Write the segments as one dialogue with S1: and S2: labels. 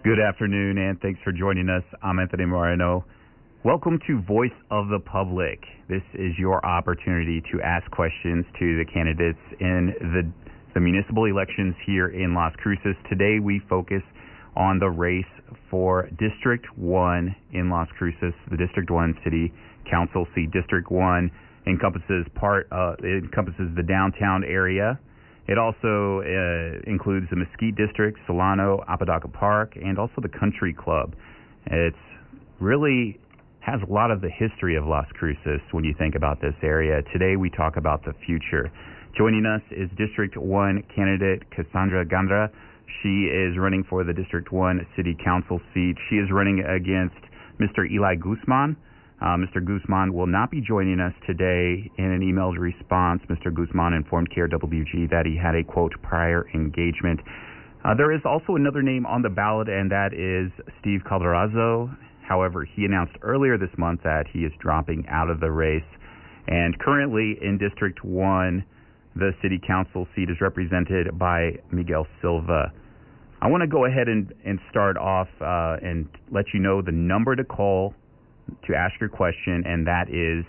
S1: Good afternoon, and thanks for joining us. I'm Anthony Moreno. Welcome to Voice of the Public. This is your opportunity to ask questions to the candidates in the municipal elections here in Las Cruces. Today we focus on the race for District 1 in Las Cruces, the District 1 City Council seat. District 1 encompasses the downtown area. It also includes the Mesquite District, Solano, Apodaca Park, and also the Country Club. It really has a lot of the history of Las Cruces when you think about this area. Today we talk about the future. Joining us is District 1 candidate Cassandra Gandara. She is running for the District 1 City Council seat. She is running against Mr. Eli Guzman. Mr. Guzman will not be joining us today. In an emailed response, Mr. Guzman informed KRWG that he had a, quote, prior engagement. There is also another name on the ballot, and that is Steve Calderazzo. However, he announced earlier this month that he is dropping out of the race. And currently in District 1, the City Council seat is represented by Miguel Silva. I want to go ahead and start off and let you know the number to call to ask your question, and that is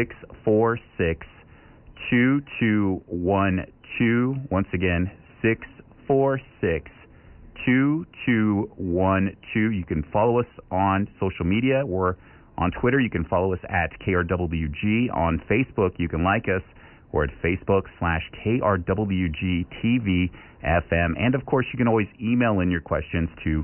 S1: 646-2212. Once again, 646-2212. You can follow us on social media. We're on Twitter. You can follow us at KRWG. On Facebook, you can like us. We're at Facebook/KRWG-TV-FM. And, of course, you can always email in your questions to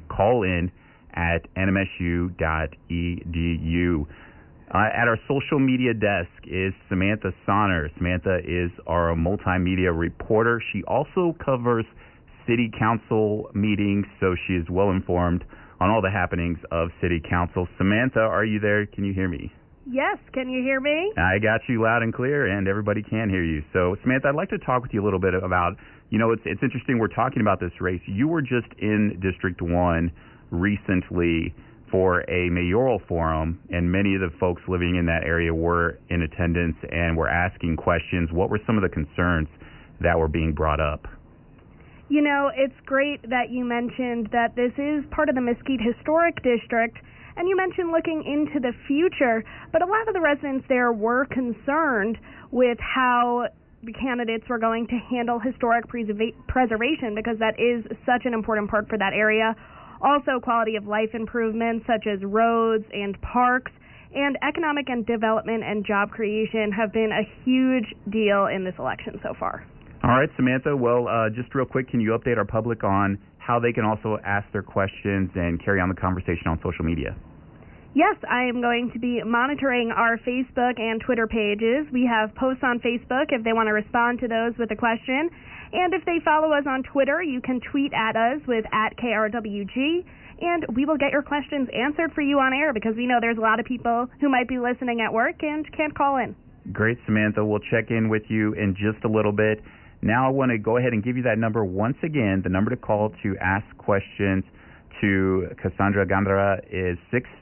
S1: callin@nmsu.edu. At our social media desk is Samantha Sonner. Samantha is our multimedia reporter. She also covers city council meetings, so she is well informed on all the happenings of city council. Samantha, are you there? Can you hear me?
S2: Yes, can you hear me?
S1: I got you loud and clear, and everybody can hear you. So, Samantha, I'd like to talk with you a little bit about, it's interesting we're talking about this race. You were just in District 1 recently for a mayoral forum, and many of the folks living in that area were in attendance and were asking questions. What were some of the concerns that were being brought up?
S2: It's great that you mentioned that this is part of the Mesquite Historic District, and you mentioned looking into the future, but a lot of the residents there were concerned with how the candidates were going to handle historic preservation, because that is such an important part for that area. Also, quality of life improvements such as roads and parks, and economic and development and job creation have been a huge deal in this election so far.
S1: All right, Samantha. Well, just real quick, can you update our public on how they can also ask their questions and carry on the conversation on social media?
S2: Yes, I am going to be monitoring our Facebook and Twitter pages. We have posts on Facebook if they want to respond to those with a question. And if they follow us on Twitter, you can tweet at us with @KRWG, and we will get your questions answered for you on air, because we know there's a lot of people who might be listening at work and can't call in.
S1: Great, Samantha. We'll check in with you in just a little bit. Now I want to go ahead and give you that number once again. The number to call to ask questions to Cassandra Gandara is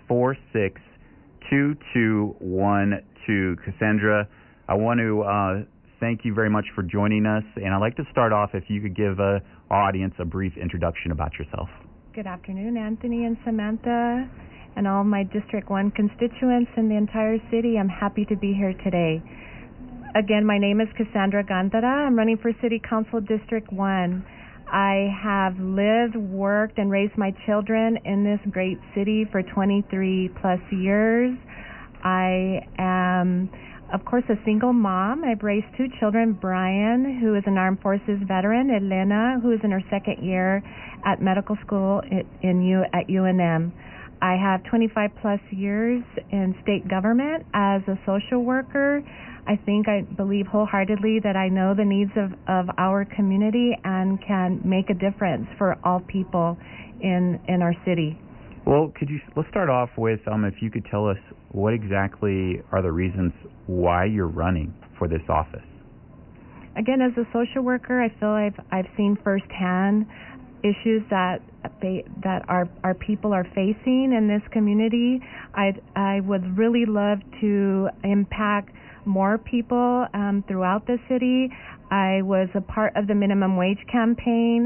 S1: 646-2212. Cassandra, I want to thank you very much for joining us, and I'd like to start off if you could give our audience a brief introduction about yourself.
S3: Good afternoon, Anthony and Samantha, and all my District 1 constituents in the entire city. I'm happy to be here today. Again, my name is Cassandra Gandara. I'm running for City Council District 1. I have lived, worked, and raised my children in this great city for 23 plus years. I am, of course, a single mom. I've raised two children, Brian, who is an Armed Forces veteran, Elena, who is in her second year at medical school at UNM. I have 25 plus years in state government as a social worker. I believe wholeheartedly that I know the needs of our community and can make a difference for all people in our city.
S1: Well, let's start off with if you could tell us what exactly are the reasons why you're running for this office.
S3: Again, as a social worker, I feel I've seen firsthand issues that our people are facing in this community. I would really love to impact more people throughout the city. I was a part of the minimum wage campaign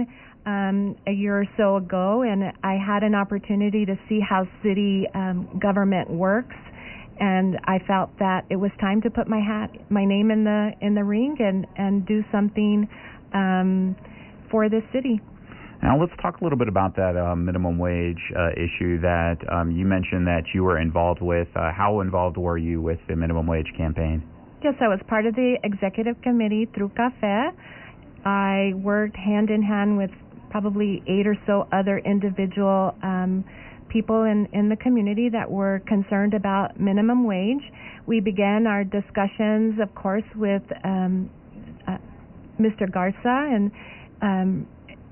S3: a year or so ago, and I had an opportunity to see how city government works, and I felt that it was time to put my name in the ring and do something for this city.
S1: Now let's talk a little bit about that minimum wage issue that you mentioned that you were involved with. How involved were you with the minimum wage campaign?
S3: Yes, I was part of the executive committee through CAFE. I worked hand in hand with probably 8 or so other individual people in the community that were concerned about minimum wage. We began our discussions, of course, with Mr. Garza and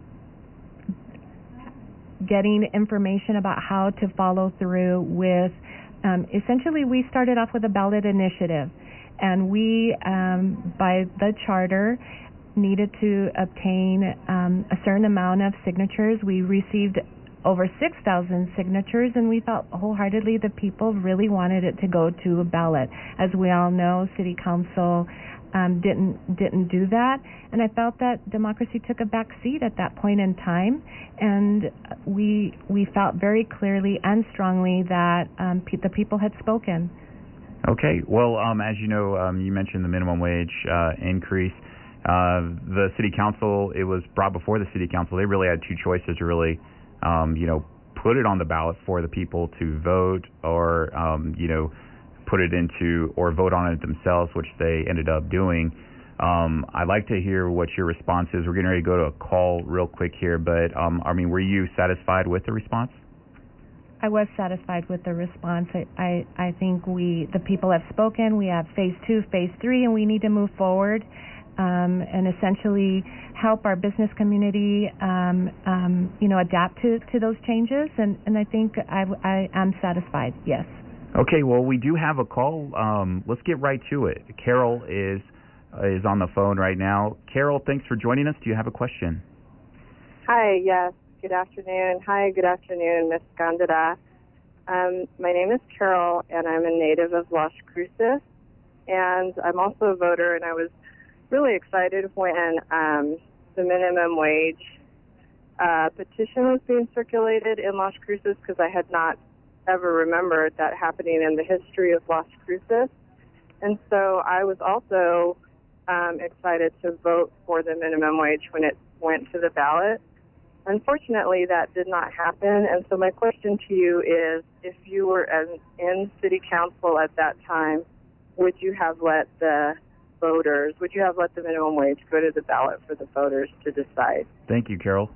S3: getting information about how to follow through with, essentially we started off with a ballot initiative, and we, by the charter, needed to obtain a certain amount of signatures. We received over 6,000 signatures, and we felt wholeheartedly the people really wanted it to go to a ballot. As we all know, City Council didn't do that, and I felt that democracy took a back seat at that point in time, and we felt very clearly and strongly that the people had spoken.
S1: Okay, well, as you know, you mentioned the minimum wage increase. The City Council, it was brought before the City Council. They really had two choices to really, put it on the ballot for the people to vote, or, put it into, or vote on it themselves, which they ended up doing. I'd like to hear what your response is. We're getting ready to go to a call real quick here, but, were you satisfied with the response?
S3: I was satisfied with the response. I think the people have spoken. We have phase 2, phase 3, and we need to move forward and essentially help our business community, adapt to those changes. And I think I am satisfied. Yes.
S1: Okay. Well, we do have a call. Let's get right to it. Carol is on the phone right now. Carol, thanks for joining us. Do you have a question?
S4: Hi. Yes. Good afternoon. Hi, good afternoon, Ms. Gandara. My name is Carol, and I'm a native of Las Cruces, and I'm also a voter, and I was really excited when the minimum wage petition was being circulated in Las Cruces, because I had not ever remembered that happening in the history of Las Cruces. And so I was also excited to vote for the minimum wage when it went to the ballot. Unfortunately, that did not happen, and so my question to you is, if you were in City Council at that time, would you have let the minimum wage go to the ballot for the voters to decide?
S1: Thank you, Carol.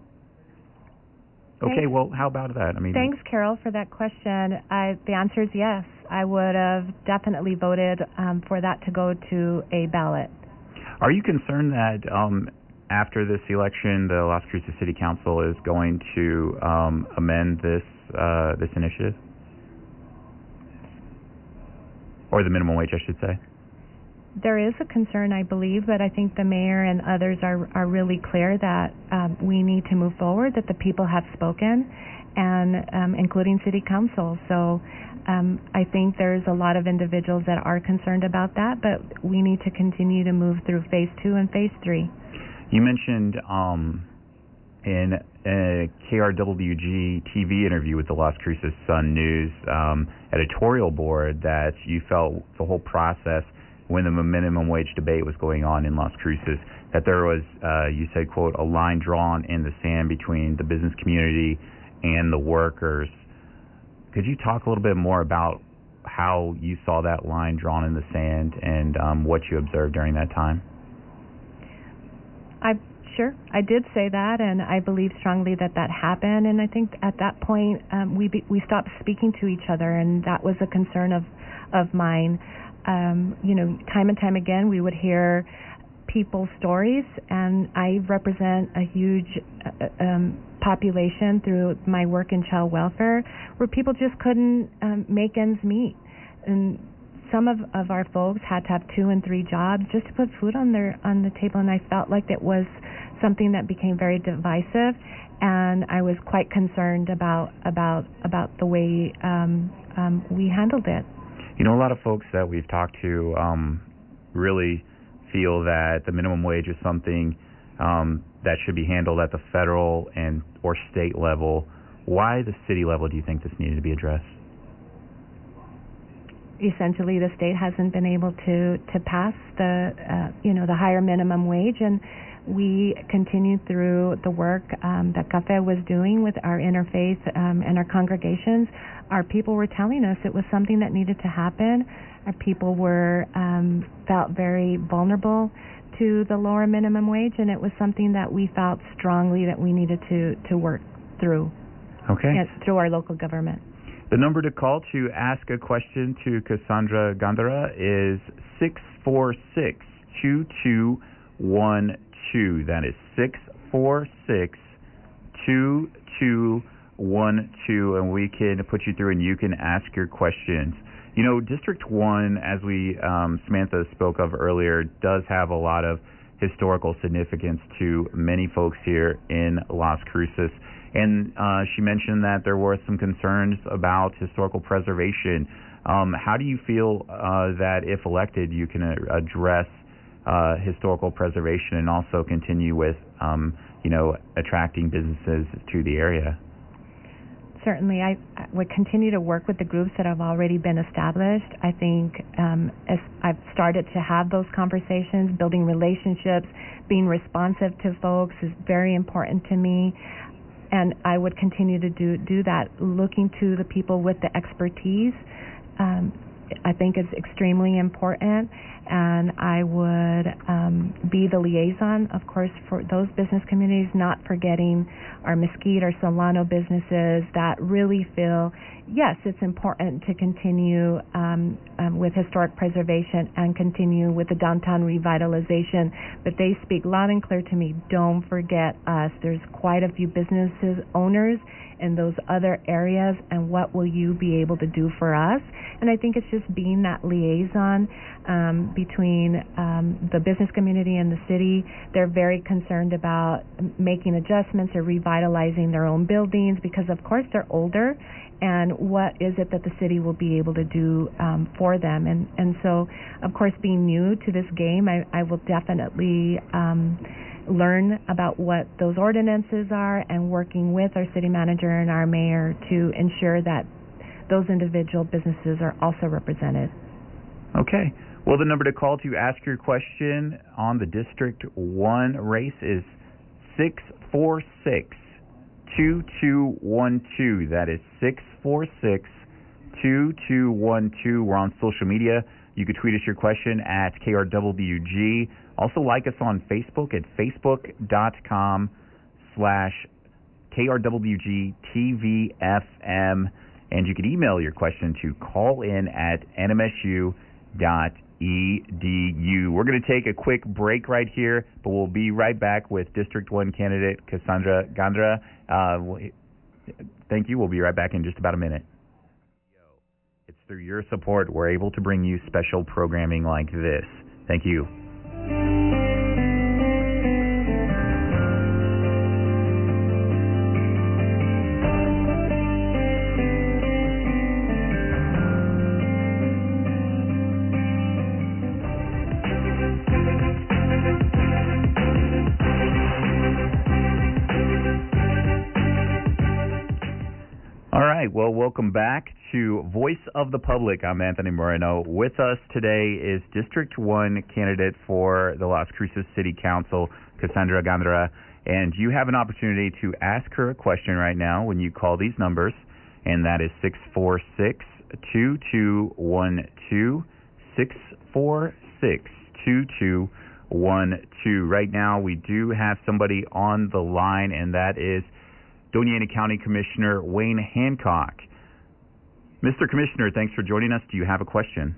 S1: Okay, well, how about that?
S3: Thanks, Carol, for that question. The answer is yes. I would have definitely voted for that to go to a ballot.
S1: Are you concerned that after this election, the Las Cruces City Council is going to amend this initiative? Or the minimum wage, I should say.
S3: There is a concern, I believe, but I think the mayor and others are really clear that we need to move forward, that the people have spoken, and including City Council. So I think there's a lot of individuals that are concerned about that, but we need to continue to move through phase 2 and phase 3.
S1: You mentioned in a KRWG TV interview with the Las Cruces Sun News editorial board that you felt the whole process when the minimum wage debate was going on in Las Cruces, that there was, you said, quote, a line drawn in the sand between the business community and the workers. Could you talk a little bit more about how you saw that line drawn in the sand and what you observed during that time?
S3: Sure, I did say that, and I believe strongly that happened. And I think at that point we stopped speaking to each other, and that was a concern of mine. Time and time again we would hear people's stories, and I represent a huge population through my work in child welfare where people just couldn't make ends meet, and some of our folks had to have 2 and 3 jobs just to put food on the table, and I felt like it was something that became very divisive, and I was quite concerned about the way we handled it.
S1: A lot of folks that we've talked to really feel that the minimum wage is something that should be handled at the federal and or state level. Why the city level do you think this needed to be addressed?
S3: Essentially, the state hasn't been able to pass the the higher minimum wage, and we continued through the work that CAFE was doing with our interfaith and our congregations. Our people were telling us it was something that needed to happen. Our people were felt very vulnerable to the lower minimum wage, and it was something that we felt strongly that we needed to work through.
S1: Okay.
S3: Through our local government.
S1: The number to call to ask a question to Cassandra Gandara is 646-2212. That is 646-2212, and we can put you through and you can ask your questions. You know, District 1, as we Samantha spoke of earlier, does have a lot of historical significance to many folks here in Las Cruces. And she mentioned that there were some concerns about historical preservation. How do you feel that, if elected, you can address historical preservation and also continue with, attracting businesses to the area?
S3: Certainly, I would continue to work with the groups that have already been established. I think as I've started to have those conversations, building relationships, being responsive to folks is very important to me. And I would continue to do that, looking to the people with the expertise. I think is extremely important, and I would be the liaison, of course, for those business communities, not forgetting our Mesquite, our Solano businesses that really feel, yes, it's important to continue with historic preservation and continue with the downtown revitalization, but they speak loud and clear to me, don't forget us. There's quite a few businesses, owners in those other areas, and what will you be able to do for us? And I think it's just being that liaison between the business community and the city. They're very concerned about making adjustments or revitalizing their own buildings because, of course, they're older, and what is it that the city will be able to do for them? And so, of course, being new to this game, I will definitely learn about what those ordinances are and working with our city manager and our mayor to ensure that those individual businesses are also represented.
S1: Okay. Well, the number to call to ask your question on the District 1 race is 646-2212. That is 646-2212. We're on social media. You can tweet us your question at KRWG. Also like us on Facebook at facebook.com/KRWGTVFM. And you can email your question to callin@nmsu.edu. We're going to take a quick break right here, but we'll be right back with District 1 candidate Cassandra Gandara. Thank you. We'll be right back in just about a minute. It's through your support we're able to bring you special programming like this. Thank you. Well, welcome back to Voice of the Public. I'm Anthony Moreno. With us today is District 1 candidate for the Las Cruces City Council, Cassandra Gandara, and you have an opportunity to ask her a question right now when you call these numbers, and that is 646-2212, 646-2212. Right now, we do have somebody on the line, and that is Doña Ana County Commissioner Wayne Hancock. Mr. Commissioner, thanks for joining us. Do you have a question?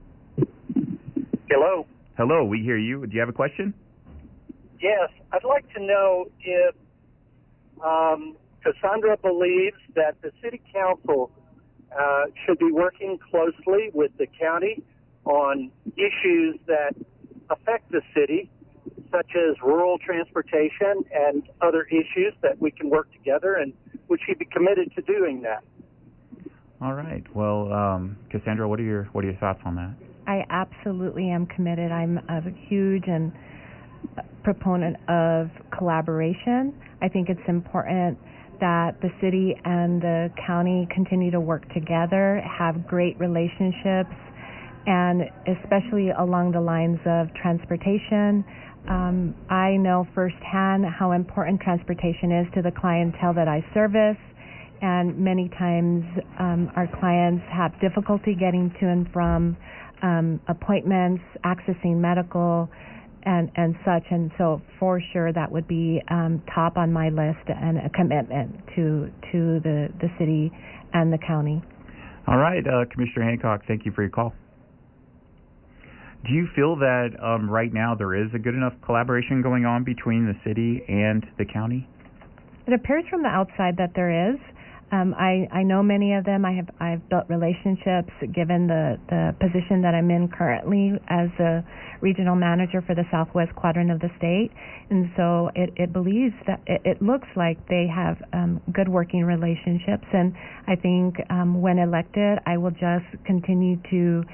S5: Hello.
S1: Hello, we hear you. Do you have a question?
S5: Yes, I'd like to know if Cassandra believes that the City Council should be working closely with the county on issues that affect the city, such as rural transportation and other issues that we can work together, and would she be committed to doing that?
S1: All right. Well, Cassandra, what are your thoughts on that?
S3: I absolutely am committed. I'm a huge and proponent of collaboration. I think it's important that the city and the county continue to work together, have great relationships, and especially along the lines of transportation. I know firsthand how important transportation is to the clientele that I service, and many times our clients have difficulty getting to and from appointments, accessing medical, and such. And so for sure that would be top on my list and a commitment to the city and the county.
S1: All right, Commissioner Hancock, thank you for your call. Do you feel that right now there is a good enough collaboration going on between the city and the county?
S3: It appears from the outside that there is. I know many of them. I've built relationships given the position that I'm in currently as a regional manager for the Southwest Quadrant of the state, and so it believes that it looks like they have good working relationships, and I think when elected I will just continue to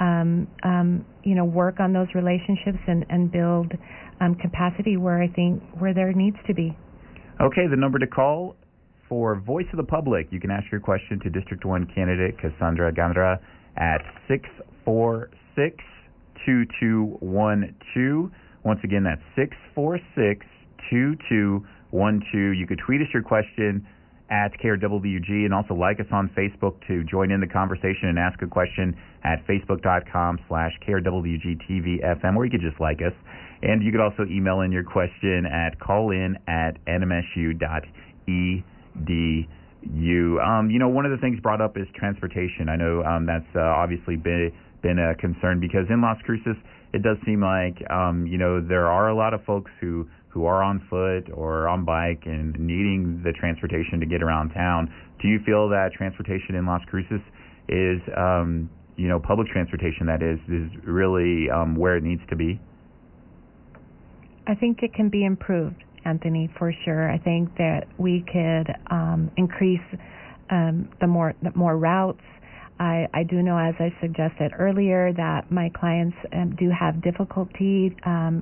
S3: work on those relationships and build capacity where there needs to be.
S1: Okay, the number to call for Voice of the Public, you can ask your question to District 1 candidate Cassandra Gandara at 646-2212. Once again, that's 646-2212. You could tweet us your question at KRWG and also like us on Facebook to join in the conversation and ask a question at facebook.com/KRWGTVFM, or you could just like us. And you could also email in your question at callin@nmsu.edu. One of the things brought up is transportation. I know that's obviously been a concern because in Las Cruces it does seem like there are a lot of folks who are on foot or on bike and needing the transportation to get around town. Do you feel that transportation in Las Cruces is public transportation that is really where it needs to be?
S3: I think it can be improved, Anthony, for sure. I think that we could increase the more routes. I do know, as I suggested earlier, that my clients do have difficulty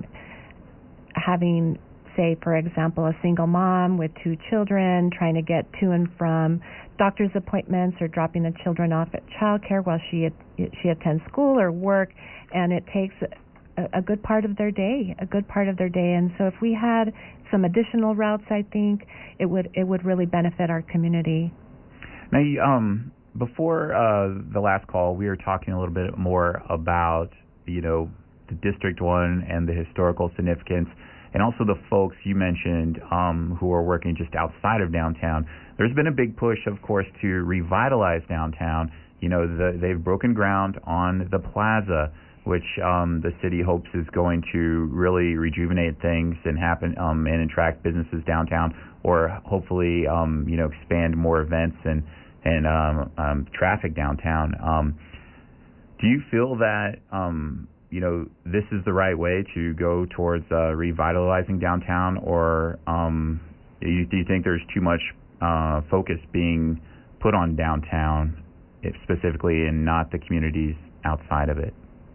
S3: having, say, for example, a single mom with 2 children trying to get to and from doctor's appointments or dropping the children off at childcare while she attends school or work, and it takes a good part of their day. And so if we had some additional routes, I think it would really benefit our community.
S1: Now, before the last call, we were talking a little bit more about the District 1 and the historical significance, and also the folks you mentioned who are working just outside of downtown. There's been a big push, of course, to revitalize downtown. They've broken ground on the plaza, which the city hopes is going to really rejuvenate things and and attract businesses downtown, or hopefully expand more events and traffic downtown. Do you feel that this is the right way to go towards revitalizing downtown, or do you think there's too much focus being put on downtown specifically and not the communities outside of it?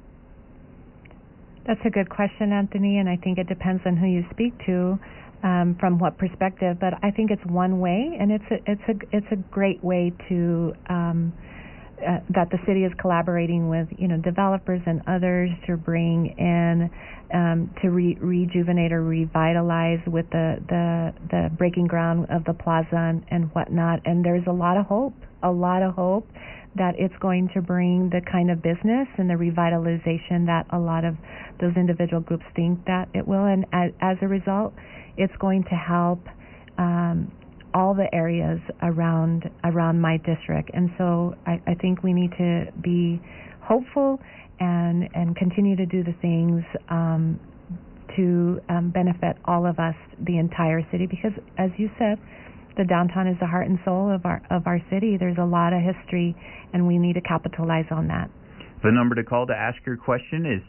S3: That's a good question, Anthony, and I think it depends on who you speak to, from what perspective. But I think it's one way, and it's a great way to that the city is collaborating with developers and others to bring in to rejuvenate or revitalize with the breaking ground of the plaza and whatnot. And there's a lot of hope that it's going to bring the kind of business and the revitalization that a lot of those individual groups think that it will. And as a result, it's going to help all the areas around my district. And so I think we need to be hopeful and continue to do the things to benefit all of us, the entire city, because as you said, the downtown is the heart and soul of our city. There's a lot of history, and we need to capitalize on that.
S1: The number to call to ask your question is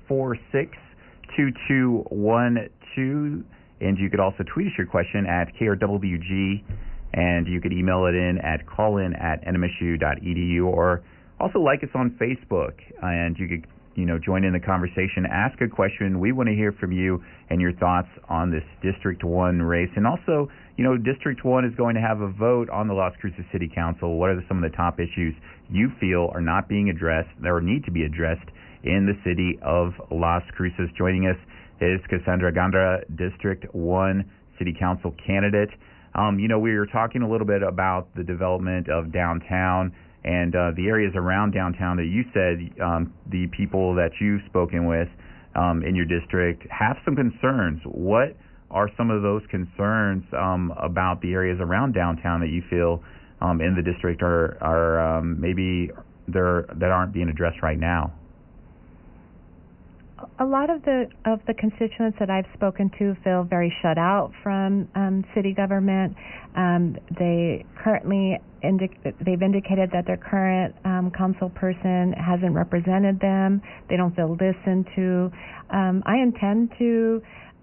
S1: 646-2212, and you could also tweet us your question at KRWG, and you could email it in at callin@nmsu.edu, or also like us on Facebook, and you could join in the conversation, ask a question. We want to hear from you and your thoughts on this District 1 race. And also, District 1 is going to have a vote on the Las Cruces City Council. What are some of the top issues you feel are not being addressed or need to be addressed in the city of Las Cruces? Joining us is Cassandra Gandara, District 1 City Council candidate. We were talking a little bit about the development of downtown and the areas around downtown that you said the people that you've spoken with in your district have some concerns. What are some of those concerns about the areas around downtown that you feel in the district are maybe that aren't being addressed right now?
S3: A lot of the constituents that I've spoken to feel very shut out from city government. They currently they've indicated that their current council person hasn't represented them. They don't feel listened to. I intend to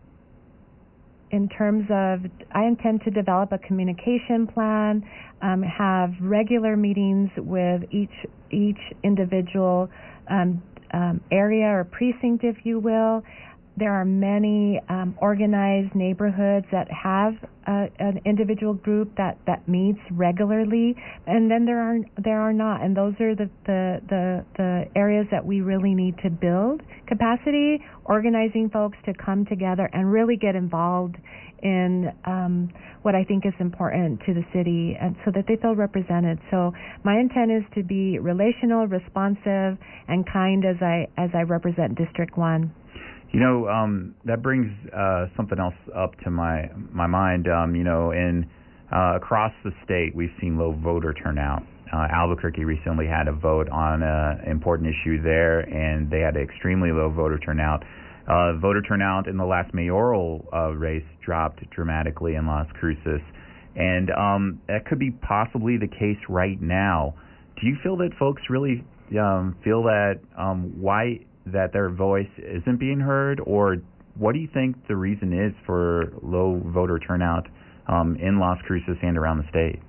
S3: develop a communication plan, have regular meetings with each individual area or precinct, if you will. There are many organized neighborhoods that have an individual group that meets regularly, and then there are not, and those are the areas that we really need to build capacity, organizing folks to come together and really get involved in what I think is important to the city, and so that they feel represented. So my intent is to be relational, responsive, and kind as I represent District 1.
S1: That brings something else up to my mind. Across the state, we've seen low voter turnout. Albuquerque recently had a vote on an important issue there, and they had extremely low voter turnout. Voter turnout in the last mayoral race dropped dramatically in Las Cruces, and that could be possibly the case right now. Do you feel that folks really feel that that their voice isn't being heard, or what do you think the reason is for low voter turnout in Las Cruces and around the state?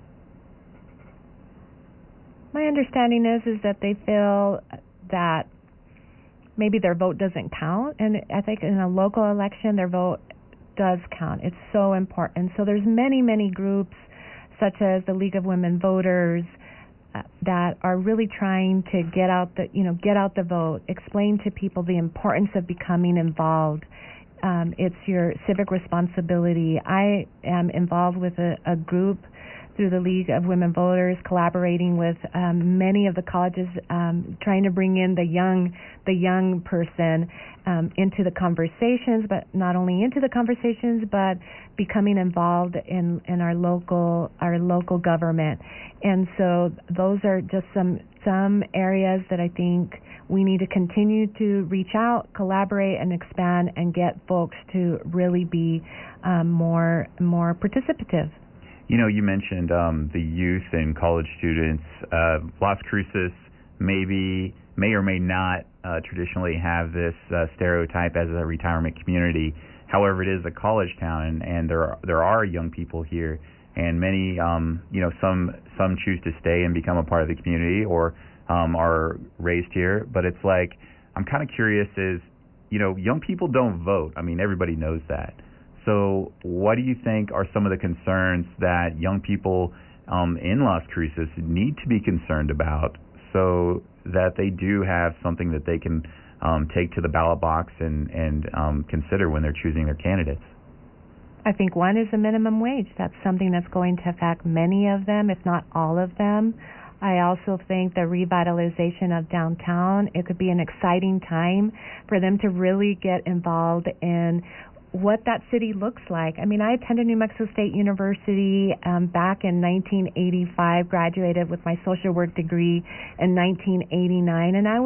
S3: My understanding is that they feel that maybe their vote doesn't count, and I think in a local election their vote does count. It's so important. So there's many groups such as the League of Women Voters that are really trying to get out the vote, explain to people the importance of becoming involved. It's your civic responsibility. I am involved with a group through the League of Women Voters, collaborating with many of the colleges, trying to bring in the young person into the conversations, but not only into the conversations, but becoming involved in our local government. And so those are just some areas that I think we need to continue to reach out, collaborate, and expand, and get folks to really be more participative.
S1: You mentioned the youth and college students. Las Cruces may or may not traditionally have this stereotype as a retirement community. However, it is a college town, and there are young people here, and many, some choose to stay and become a part of the community or are raised here. But it's like, I'm kind of curious is, young people don't vote. I mean, everybody knows that. So what do you think are some of the concerns that young people in Las Cruces need to be concerned about so that they do have something that they can take to the ballot box and consider when they're choosing their candidates?
S3: I think one is the minimum wage. That's something that's going to affect many of them, if not all of them. I also think the revitalization of downtown, it could be an exciting time for them to really get involved in what that city looks like. I mean, I attended New Mexico State University back in 1985, graduated with my social work degree in 1989, and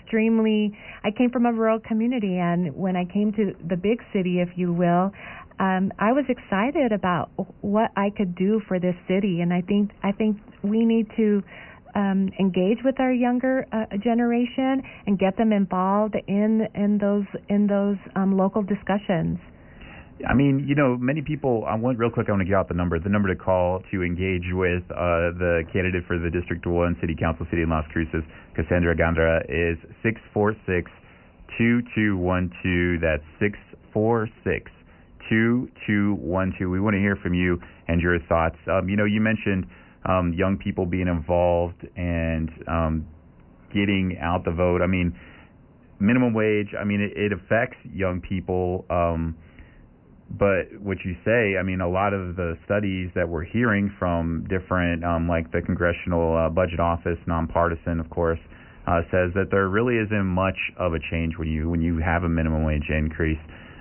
S3: I came from a rural community, and when I came to the big city, if you will, I was excited about what I could do for this city, and I think we need to engage with our younger generation and get them involved in those local discussions.
S1: I mean, many people. Real quick, I want to get out the number. The number to call to engage with the candidate for the District 1 City Council, City of Las Cruces, Cassandra Gandara, is 646-2212. That's 646-2212. We want to hear from you and your thoughts. You mentioned young people being involved and getting out the vote. I mean, minimum wage. I mean, it affects young people. But what you say, I mean, a lot of the studies that we're hearing from different, like the Congressional Budget Office, nonpartisan, of course, says that there really isn't much of a change when you have a minimum wage increase.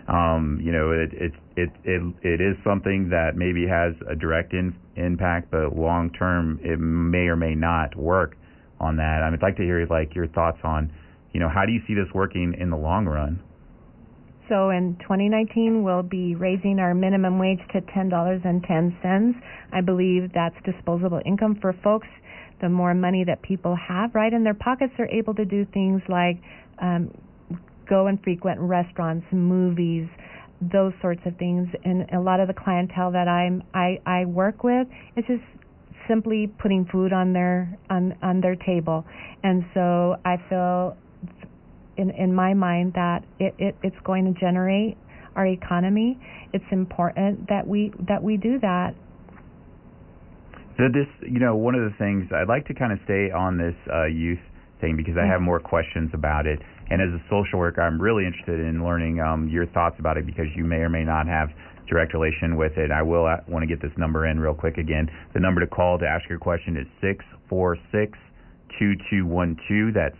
S1: It is something that maybe has a direct impact, but long term it may or may not work on that. I'd like to hear your thoughts on, how do you see this working in the long run?
S3: So in 2019, we'll be raising our minimum wage to $10.10. I believe that's disposable income for folks. The more money that people have right in their pockets, they're able to do things like go and frequent restaurants, movies, those sorts of things. And a lot of the clientele that I work with, it's just simply putting food on their table. And so I feel in my mind that it's going to generate our economy. It's important that we do that.
S1: So this, one of the things I'd like to kind of stay on this youth thing because I have more questions about it. And as a social worker, I'm really interested in learning your thoughts about it because you may or may not have direct relation with it. I will want to get this number in real quick again. The number to call to ask your question is 646-2212. That's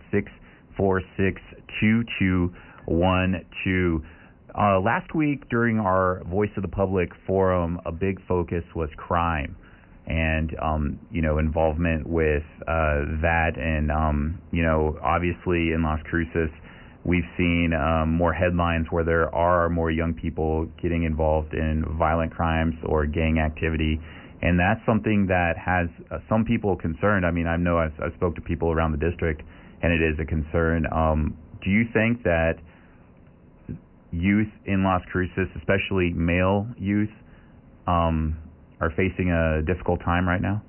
S1: 646-2212. Last week during our Voice of the Public forum, a big focus was crime and, involvement with that. And, obviously in Las Cruces, we've seen more headlines where there are more young people getting involved in violent crimes or gang activity. And that's something that has some people concerned. I mean, I know I spoke to people around the district, and it is a concern. Do you think that youth in Las Cruces, especially male youth, are facing a difficult time right now?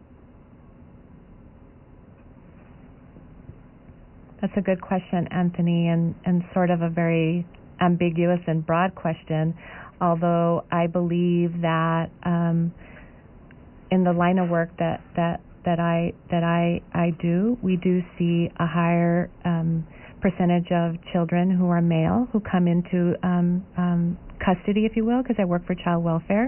S3: That's a good question, Anthony, and sort of a very ambiguous and broad question, although I believe that in the line of work that I do, we do see a higher percentage of children who are male who come into custody, if you will, because I work for child welfare.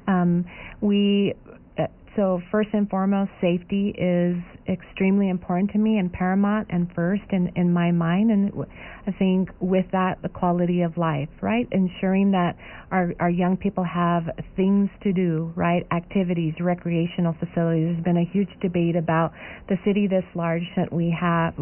S3: So first and foremost, safety is extremely important to me and paramount and first in my mind. And I think with that, the quality of life, right? Ensuring that our young people have things to do, right? Activities, recreational facilities. There's been a huge debate about the city this large. Shouldn't we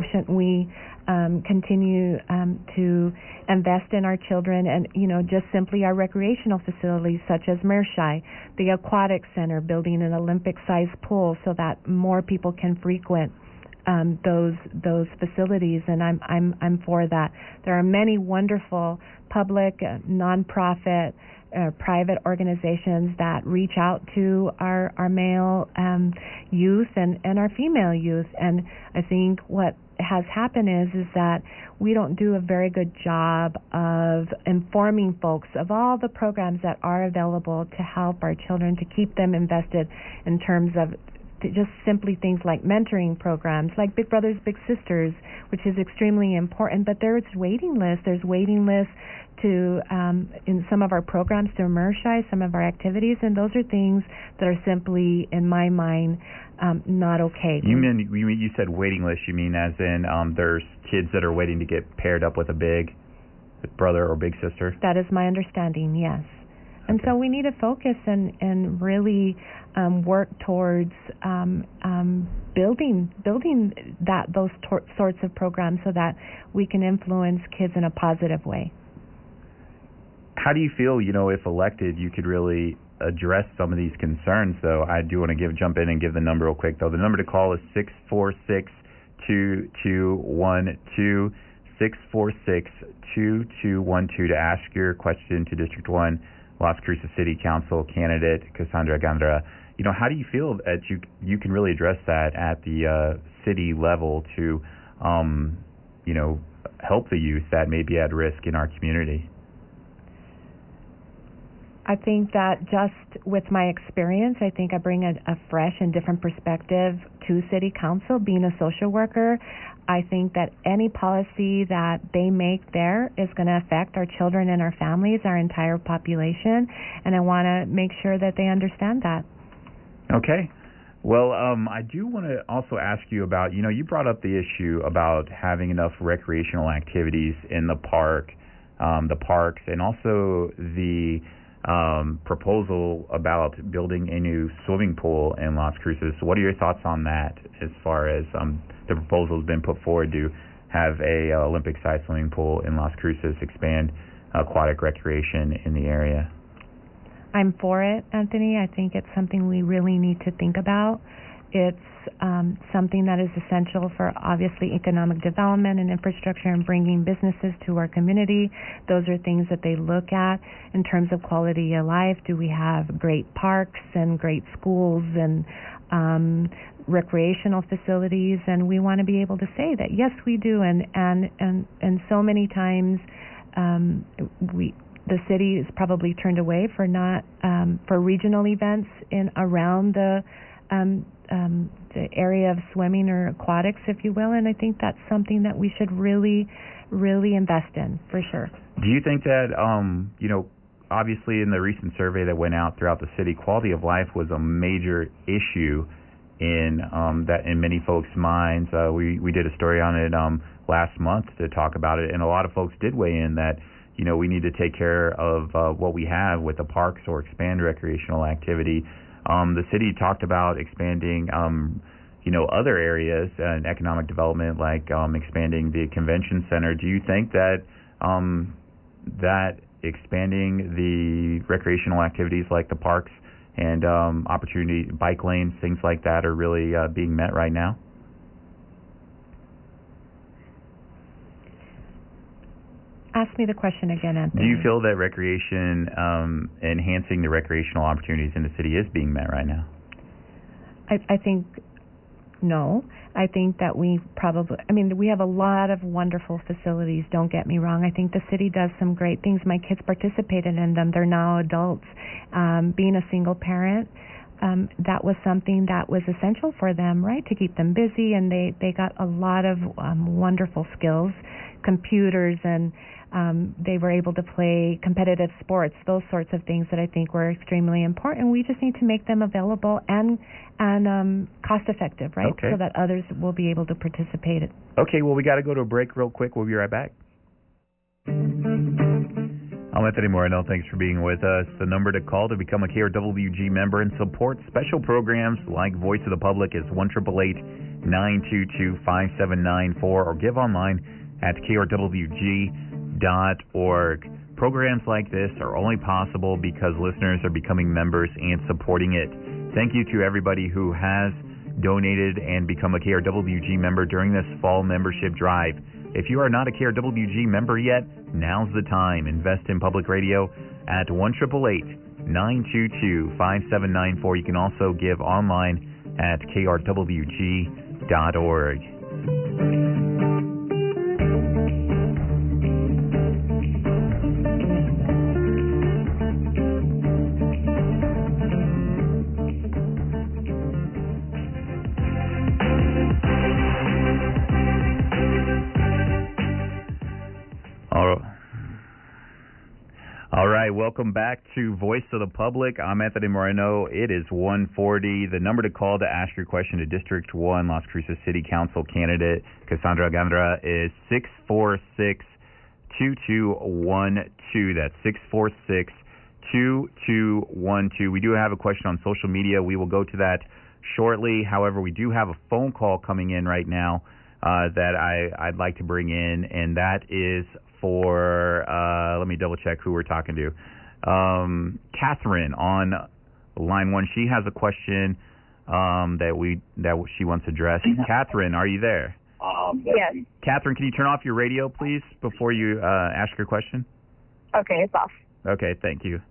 S3: continue to invest in our children and, just simply our recreational facilities such as Mearshai, the Aquatic Center, building an Olympic-sized pool so that more people can frequent those facilities, and I'm for that. There are many wonderful public, nonprofit, private organizations that reach out to our male youth and our female youth, and I think what has happened is that we don't do a very good job of informing folks of all the programs that are available to help our children, to keep them invested in terms of just simply things like mentoring programs, like Big Brothers Big Sisters, which is extremely important, but there's waiting lists. There's waiting lists to in some of our programs to Mearshai, some of our activities, and those are things that are simply, in my mind, not okay.
S1: You said waiting list. You mean as in there's kids that are waiting to get paired up with a big brother or big sister?
S3: That is my understanding, yes. And so we need to focus and really work towards building those sorts of programs so that we can influence kids in a positive way.
S1: How do you feel, if elected, you could really address some of these concerns? So I do want to jump in and give the number real quick, though. The number to call is 646-2212, 646-2212 to ask your question to District 1 Las Cruces City Council candidate Cassandra Gandara. How do you feel that you can really address that at the city level to, help the youth that may be at risk in our community?
S3: I think that just with my experience, I think I bring a fresh and different perspective to City Council. Being a social worker, I think that any policy that they make there is going to affect our children and our families, our entire population, and I want to make sure that they understand that.
S1: Okay. Well, I do want to also ask you about, you brought up the issue about having enough recreational activities in the parks, and also the proposal about building a new swimming pool in Las Cruces. So what are your thoughts on that as far as the proposal has been put forward to have a Olympic-sized swimming pool in Las Cruces, expand aquatic recreation in the area?
S3: I'm for it, Anthony. I think it's something we really need to think about. It's something that is essential for, obviously, economic development and infrastructure and bringing businesses to our community. Those are things that they look at in terms of quality of life. Do we have great parks and great schools and recreational facilities? And we want to be able to say that, yes, we do. And so many times the city is probably turned away for not for regional events in around the area of swimming or aquatics, if you will, and I think that's something that we should really, really invest in, for sure.
S1: Do you think that, obviously in the recent survey that went out throughout the city, quality of life was a major issue in many folks' minds? We did a story on it last month to talk about it, and a lot of folks did weigh in that, we need to take care of what we have with the parks or expand recreational activity. The city talked about expanding, other areas and economic development, like expanding the convention center. Do you think that that expanding the recreational activities like the parks and opportunity bike lanes, things like that, are really being met right now?
S3: Ask me the question again, Anthony.
S1: Do you feel that enhancing the recreational opportunities in the city is being met right now?
S3: I think no. I think that we have a lot of wonderful facilities, don't get me wrong. I think the city does some great things. My kids participated in them. They're now adults. Being a single parent, that was something that was essential for them, right, to keep them busy, and they got a lot of wonderful skills, computers, and they were able to play competitive sports, those sorts of things that I think were extremely important. We just need to make them available and cost effective, right?
S1: Okay.
S3: So that others will be able to participate.
S1: Okay, well, we got to go to a break real quick. We'll be right back. I'm Anthony Moreno. Thanks for being with us. The number to call to become a KRWG member and support special programs like Voice of the Public is 1-888-922-5794, or give online at krwg.org. Programs like this are only possible because listeners are becoming members and supporting it. Thank you to everybody who has donated and become a KRWG member during this fall membership drive. If you are not a KRWG member yet, now's the time. Invest in public radio at 1-888-922-5794. You can also give online at krwg.org. All right, welcome back to Voice of the Public. I'm Anthony Moreno. It is 1:40. The number to call to ask your question to District 1 Las Cruces City Council candidate Cassandra Gandara is 646-2212. That's 646-2212. We do have a question on social media. We will go to that shortly. However, we do have a phone call coming in right now that I'd like to bring in, and that is for, let me double check who we're talking to. Catherine on line 1. She has a question that she wants addressed. Catherine, are you there?
S4: Yes.
S1: Catherine, can you turn off your radio, please, before you ask your question?
S4: Okay, it's off.
S1: Okay, thank you.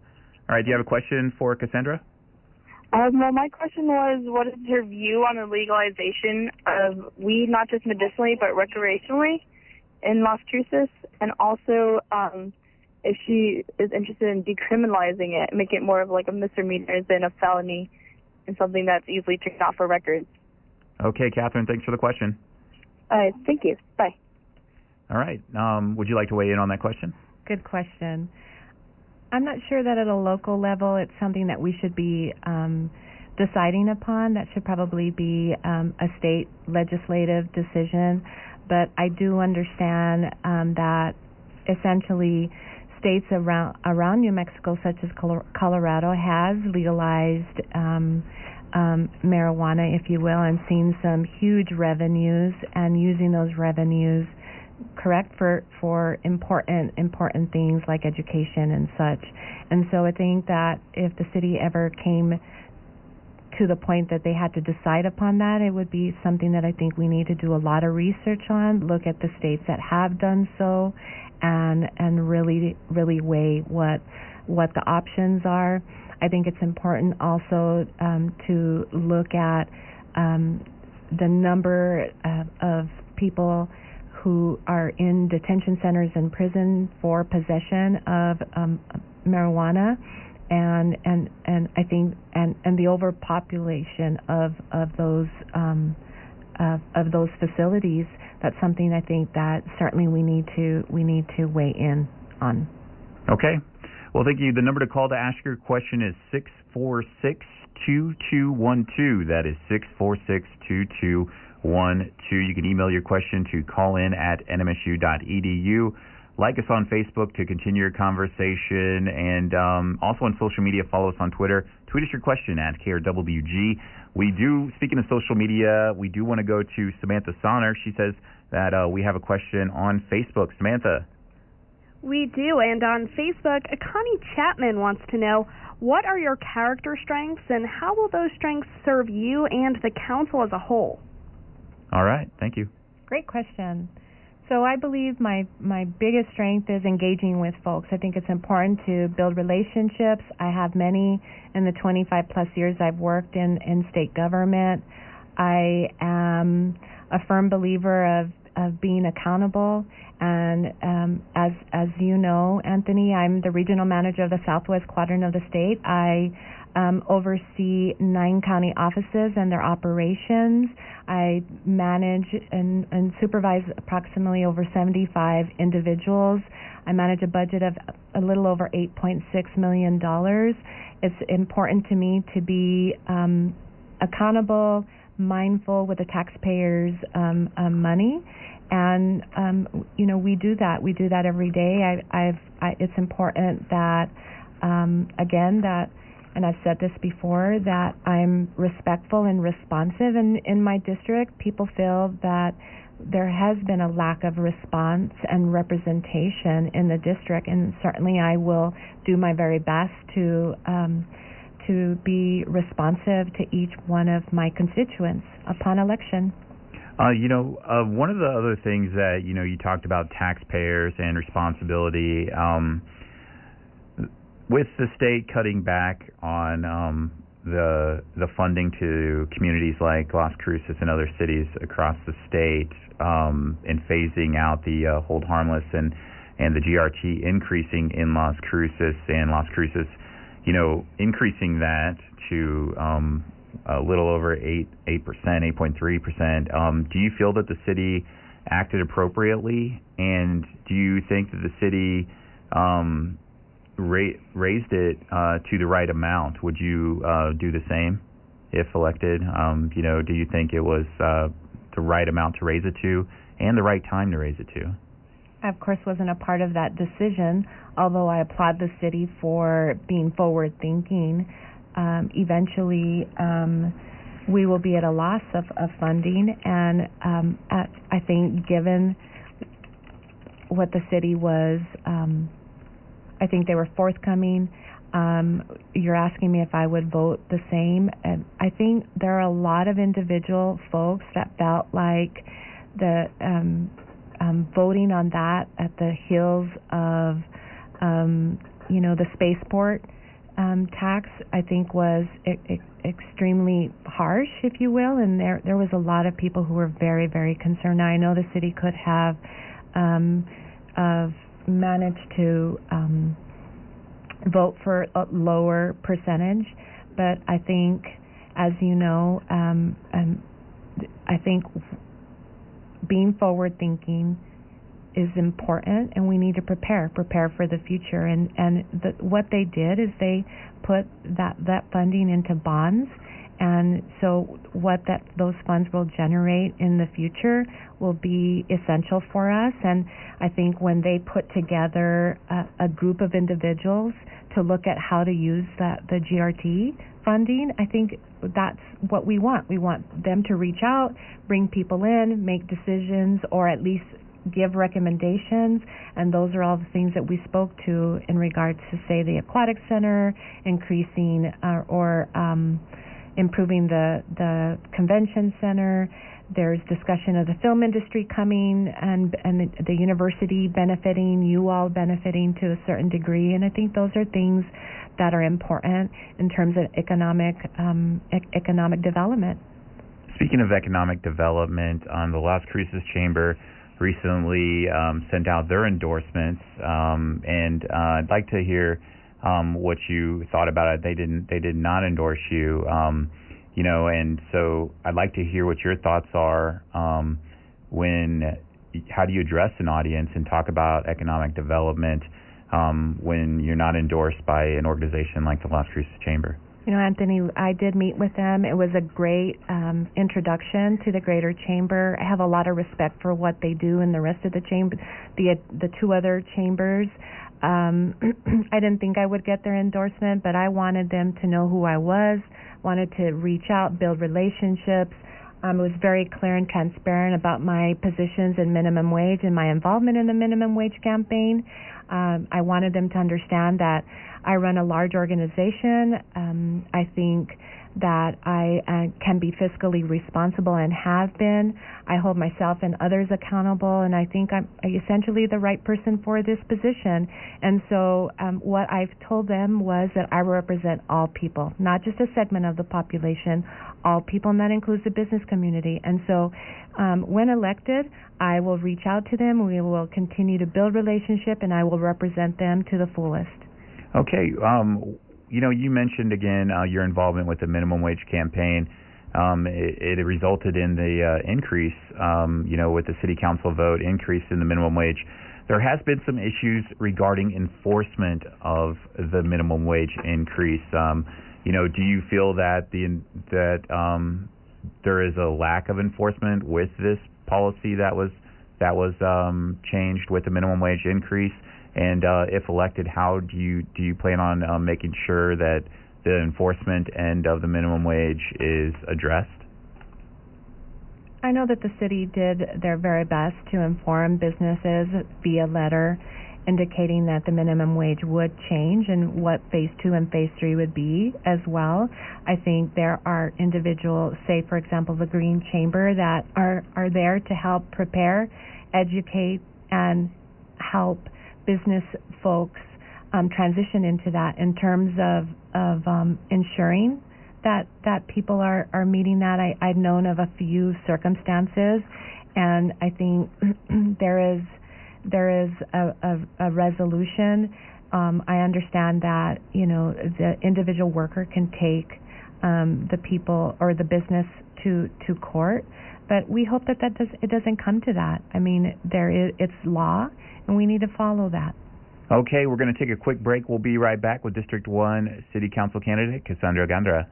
S1: All right, do you have a question for Cassandra?
S6: Well, my question was, what is her view on the legalization of weed, not just medicinally, but recreationally in Las Cruces? And also, if she is interested in decriminalizing it, making it more of like a misdemeanor than a felony and something that's easily taken off her records.
S1: Okay, Catherine, thanks for the question.
S6: Thank you. Bye.
S1: All right. Would you like to weigh in on that question?
S3: Good question. I'm not sure that at a local level it's something that we should be deciding upon. That should probably be a state legislative decision. But I do understand that essentially states around New Mexico, such as Colorado, has legalized marijuana, if you will, and seen some huge revenues, and using those revenues for important things like education and such. And so I think that if the city ever came to the point that they had to decide upon that, it would be something that I think we need to do a lot of research on, look at the states that have done so, and really weigh what the options are. I think it's important also to look at the number of people who are in detention centers and prison for possession of marijuana, and I think and the overpopulation of those facilities. That's something I think that certainly we need to weigh in on.
S1: Okay. Well, thank you. The number to call to ask your question is 646-2212. That is 646-2212. You can email your question to callin@nmsu.edu. Like us on Facebook to continue your conversation, and also on social media, follow us on Twitter. Tweet us your question at KRWG. Speaking of social media, we do want to go to Samantha Sonner. She says that we have a question on Facebook. Samantha.
S2: We do, and on Facebook, Connie Chapman wants to know, what are your character strengths, and how will those strengths serve you and the council as a whole?
S1: All right, thank you.
S3: Great question. So I believe my biggest strength is engaging with folks. I think it's important to build relationships. I have many in the 25 plus years I've worked in state government. I am a firm believer of being accountable, and as you know, Anthony, I'm the regional manager of the Southwest Quadrant of the state. I oversee 9 county offices and their operations. I manage and supervise approximately over 75 individuals. I manage a budget of a little over $8.6 million. It's important to me to be accountable, mindful with the taxpayers' money, and we do that. We do that every day. It's important that again that. And I've said this before, that I'm respectful and responsive. And in my district, people feel that there has been a lack of response and representation in the district. And certainly I will do my very best to be responsive to each one of my constituents upon election.
S1: One of the other things that, you talked about taxpayers and responsibility, with the state cutting back on the funding to communities like Las Cruces and other cities across the state, and phasing out the hold harmless and the GRT increasing in Las Cruces, and Las Cruces, increasing that to a little over 8.3%. Do you feel that the city acted appropriately, and do you think that the city raised it to the right amount? Would you do the same if elected? Do you think it was the right amount to raise it to, and the right time to raise it to?
S3: I, of course, wasn't a part of that decision, although I applaud the city for being forward-thinking. Eventually, we will be at a loss of funding, and I think given what the city was, I think they were forthcoming. You're asking me if I would vote the same. And I think there are a lot of individual folks that felt like the voting on that at the heels of the spaceport tax, I think, was extremely harsh, if you will, and there was a lot of people who were very, very concerned. Now, I know the city could have managed to vote for a lower percentage, but I think, as you know, I think being forward-thinking is important, and we need to prepare for the future. And what they did is they put that funding into bonds, and so what those funds will generate in the future will be essential for us. And I think when they put together a group of individuals to look at how to use the GRT funding, I think that's what we want. We want them to reach out, bring people in, make decisions, or at least give recommendations, and those are all the things that we spoke to in regards to, say, the aquatic center, increasing or improving the convention center. There's discussion of the film industry coming, and the university benefiting, you all benefiting to a certain degree, and I think those are things that are important in terms of economic development.
S1: Speaking of economic development, the Las Cruces Chamber recently sent out their endorsements, and I'd like to hear what you thought about it. They did not endorse you, and so I'd like to hear what your thoughts are. How do you address an audience and talk about economic development when you're not endorsed by an organization like the Las Cruces Chamber?
S3: Anthony, I did meet with them. It was a great introduction to the Greater Chamber. I have a lot of respect for what they do in the rest of the chamber, the two other chambers. I didn't think I would get their endorsement, but I wanted them to know who I was, wanted to reach out, build relationships. I was very clear and transparent about my positions in minimum wage and my involvement in the minimum wage campaign. I wanted them to understand that I run a large organization. I think that I can be fiscally responsible and have been. I hold myself and others accountable, and I think I'm essentially the right person for this position. And so what I've told them was that I represent all people, not just a segment of the population, all people, and that includes the business community. And so when elected, I will reach out to them, we will continue to build relationship, and I will represent them to the fullest.
S1: Okay. You mentioned again your involvement with the minimum wage campaign. It resulted in the increase, with the city council vote, increase in the minimum wage. There has been some issues regarding enforcement of the minimum wage increase. Do you feel that there is a lack of enforcement with this policy that was changed with the minimum wage increase? And if elected, how do you plan on making sure that the enforcement end of the minimum wage is addressed?
S3: I know that the city did their very best to inform businesses via letter indicating that the minimum wage would change and what Phase 2 and Phase 3 would be as well. I think there are individuals, say, for example, the Green Chamber, that are there to help prepare, educate, and help business folks transition into that in terms of ensuring that people are meeting that. I've known of a few circumstances, and I think there is a resolution. I understand that the individual worker can take the people or the business to court, but we hope that it doesn't come to that. I mean, it's law, and we need to follow that.
S1: Okay, we're going to take a quick break. We'll be right back with District 1 City Council candidate Cassandra Gandara.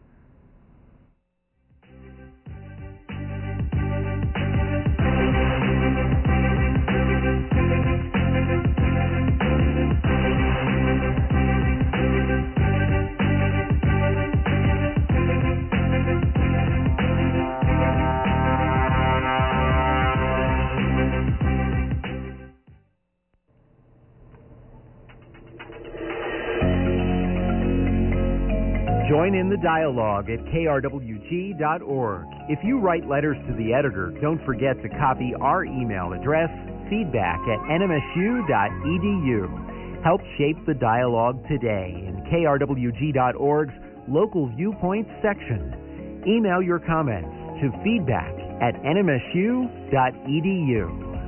S7: Join in the dialogue at krwg.org. If you write letters to the editor, don't forget to copy our email address, feedback@nmsu.edu. Help shape the dialogue today and krwg.org's Local Viewpoints section. Email your comments to feedback@nmsu.edu.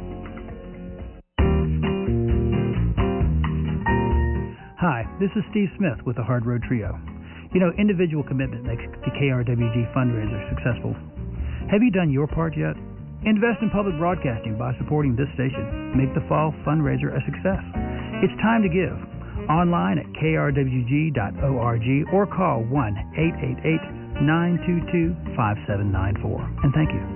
S8: Hi, this is Steve Smith with the Hard Road Trio. You know, individual commitment makes the KRWG fundraiser successful. Have you done your part yet? Invest in public broadcasting by supporting this station. Make the fall fundraiser a success. It's time to give. Online at krwg.org or call 1-888-922-5794. And thank you.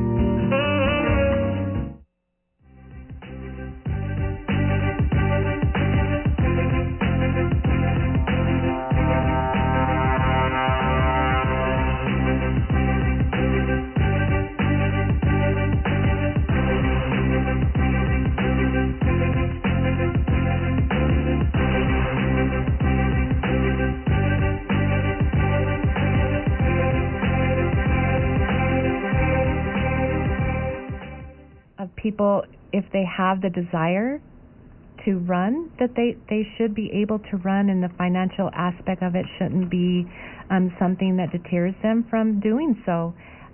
S3: People, if they have the desire to run, that they should be able to run, and the financial aspect of it shouldn't be something that deters them from doing so.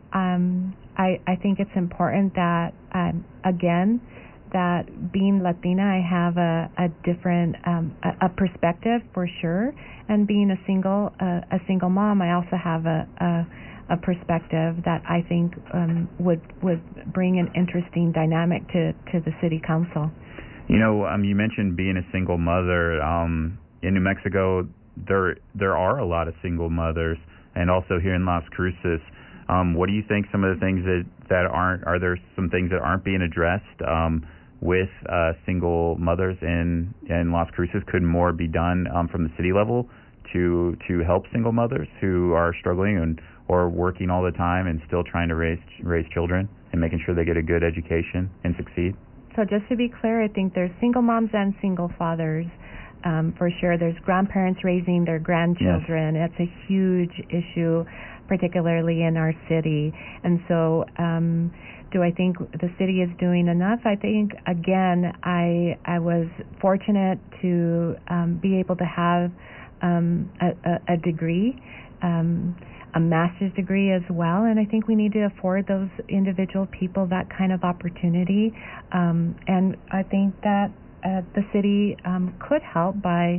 S3: I think it's important that, again, that being Latina, I have a different a perspective for sure, and being a single mom, I also have a perspective that I think would bring an interesting dynamic to the city council.
S1: You know, you mentioned being a single mother. In New Mexico, there are a lot of single mothers, and also here in Las Cruces. What do you think? Some of the things that aren't, are there some things that aren't being addressed with single mothers in Las Cruces? Could more be done from the city level to help single mothers who are struggling or working all the time and still trying to raise children and making sure they get a good education and succeed?
S3: So just to be clear, I think there's single moms and single fathers. For sure, there's grandparents raising their grandchildren. Yes. It's a huge issue, particularly in our city. And so do I think the city is doing enough? I think, again, I was fortunate to be able to have a degree, a master's degree as well, and I think we need to afford those individual people that kind of opportunity. And I think that the city could help by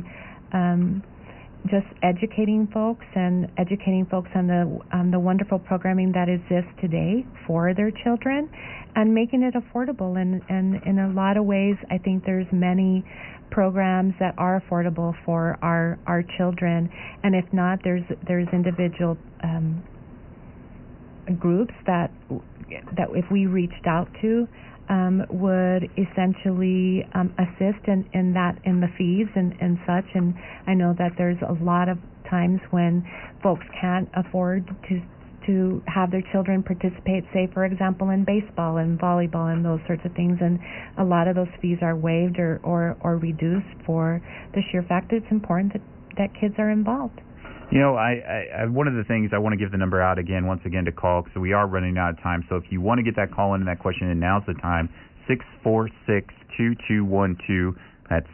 S3: just educating folks on the wonderful programming that exists today for their children, and making it affordable. And in a lot of ways, I think there's many programs that are affordable for our children, and if not, there's individual groups that if we reached out to would essentially assist in the fees and such. And I know that there's a lot of times when folks can't afford to have their children participate, say, for example, in baseball and volleyball and those sorts of things, and a lot of those fees are waived or reduced for the sheer fact that it's important that kids are involved.
S1: You know, I one of the things, I want to give the number out once again to call, because we are running out of time. So if you want to get that call in and that question, and now's the time, 646-2212. That's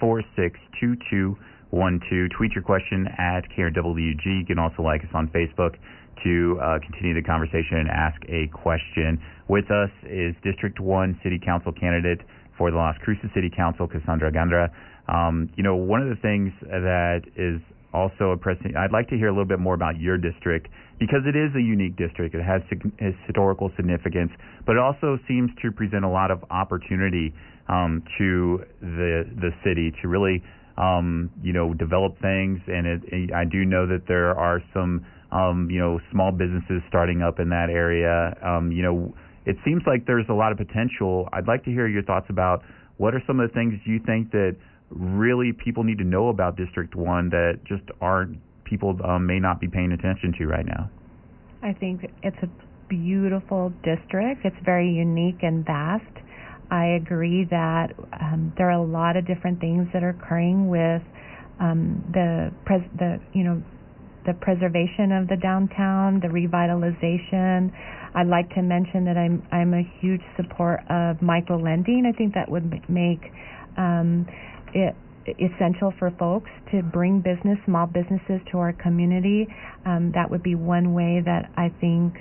S1: 646-2212. Tweet your question at KRWG. You can also like us on Facebook to continue the conversation and ask a question. With us is District 1 City Council candidate for the Las Cruces City Council, Cassandra Gandara. You know, one of the things that is also impressive, I'd like to hear a little bit more about your district, because it is a unique district. It has historical significance, but it also seems to present a lot of opportunity to the city to really develop things. And I do know that there are some small businesses starting up in that area. It seems like there's a lot of potential. I'd like to hear your thoughts about what are some of the things you think that really people need to know about District 1 that just people may not be paying attention to right now.
S3: I think it's a beautiful district. It's very unique and vast. I agree that there are a lot of different things that are occurring with the preservation of the downtown, the revitalization. I'd like to mention that I'm a huge support of micro lending. I think that would make it essential for folks to bring small businesses to our community. That would be one way that I think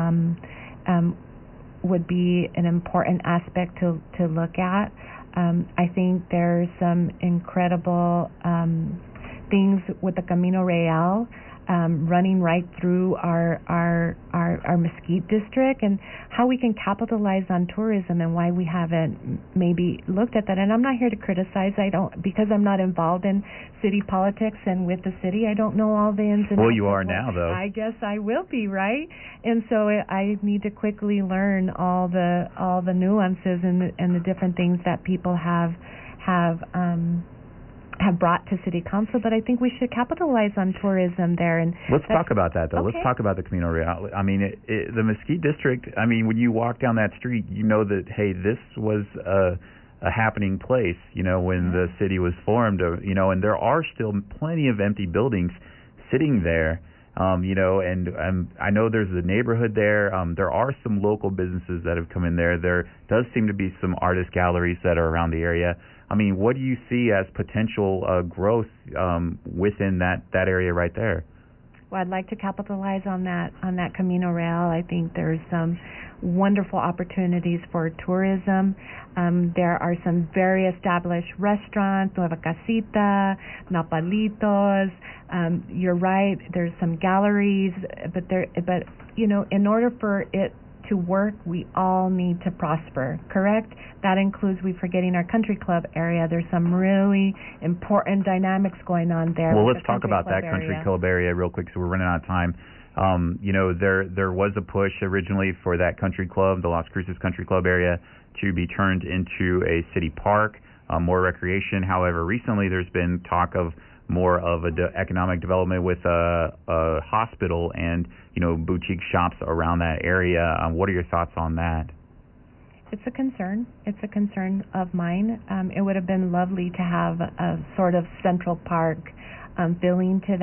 S3: would be an important aspect to look at. I think there's some incredible things with the Camino Real running right through our Mesquite district, and how we can capitalize on tourism and why we haven't maybe looked at that. And I'm not here to criticize. Because I'm not involved in city politics and with the city, I don't know all the ins and outs.
S1: Well, you are now, though.
S3: I guess I will be, right? And so I need to quickly learn all the nuances and the different things that people have brought to City Council, but I think we should capitalize on tourism there. And
S1: let's talk about that, though.
S3: Okay.
S1: Let's talk about the Camino Real. I mean, the Mesquite District, I mean, when you walk down that street, you know that, hey, this was a happening place, when the city was formed, and there are still plenty of empty buildings sitting there, and I know there's a neighborhood there. There are some local businesses that have come in there. There does seem to be some artist galleries that are around the area. I mean, what do you see as potential growth within that area right there?
S3: Well, I'd like to capitalize on that Camino Real. I think there's some wonderful opportunities for tourism. There are some very established restaurants, Nueva Casita, Napalitos. You're right. There's some galleries, but in order for it to work, we all need to prosper, correct? That includes, we're forgetting our country club area. There's some really important dynamics going on there.
S1: Well, let's talk about that country club area real quick, so we're running out of time. There was a push originally for that country club, the Las Cruces Country Club area, to be turned into a city park, more recreation. However, recently there's been talk of more of economic development with a hospital and boutique shops around that area. What are your thoughts on that?
S3: It's a concern. It's a concern of mine. It would have been lovely to have a sort of Central Park feeling to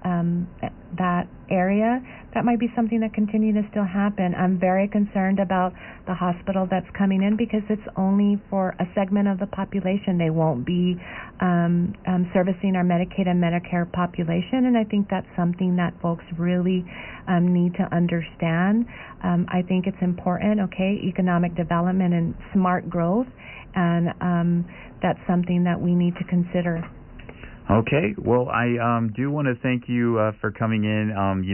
S3: that area. That might be something that continue to still happen. I'm very concerned about the hospital that's coming in because it's only for a segment of the population. They won't be servicing our Medicaid and Medicare population, and I think that's something that folks really need to understand. I think it's important, economic development and smart growth, and that's something that we need to consider.
S1: Okay. Well, I do want to thank you for coming in,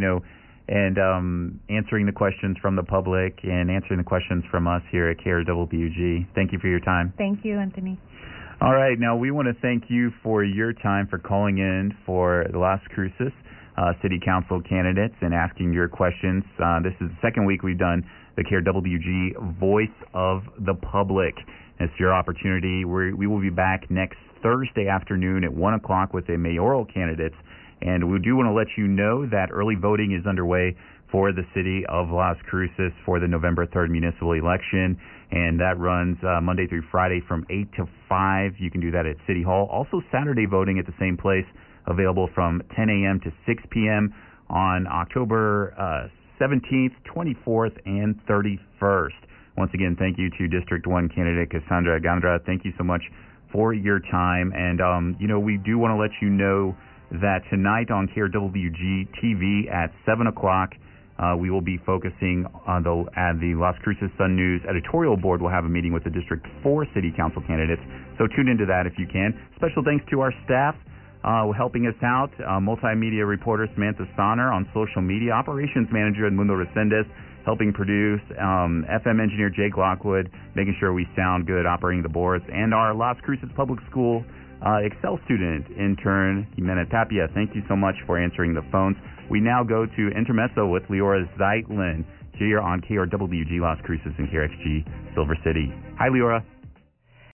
S1: and answering the questions from the public and answering the questions from us here at KRWG. Thank you for your time.
S3: Thank you, Anthony.
S1: All right. Now, we want to thank you for your time for calling in for the Las Cruces City Council candidates and asking your questions. This is the second week we've done the KRWG Voice of the Public. It's your opportunity. We will be back next Thursday afternoon at 1 o'clock with the mayoral candidates. And we do want to let you know that early voting is underway for the city of Las Cruces for the November 3rd municipal election. And that runs Monday through Friday from 8 to 5. You can do that at City Hall. Also Saturday voting at the same place, available from 10 a.m. to 6 p.m. on October 17th, 24th, and 31st. Once again, thank you to District 1 candidate Cassandra Gandara. Thank you so much for your time. And, we do want to let you know that tonight on KRWG TV at 7 o'clock, we will be focusing on the Las Cruces Sun News editorial board. We'll have a meeting with the District 4 City Council candidates. So tune into that if you can. Special thanks to our staff helping us out. Multimedia reporter Samantha Sonner, on social media. Operations manager Edmundo Resendez, helping produce. FM engineer Jake Lockwood, making sure we sound good, operating the boards. And our Las Cruces Public School Excel student intern, Jimena Tapia. Thank you so much for answering the phones. We now go to Intermezzo with Leora Zeitlin here on KRWG Las Cruces and KRXG Silver City. Hi, Leora.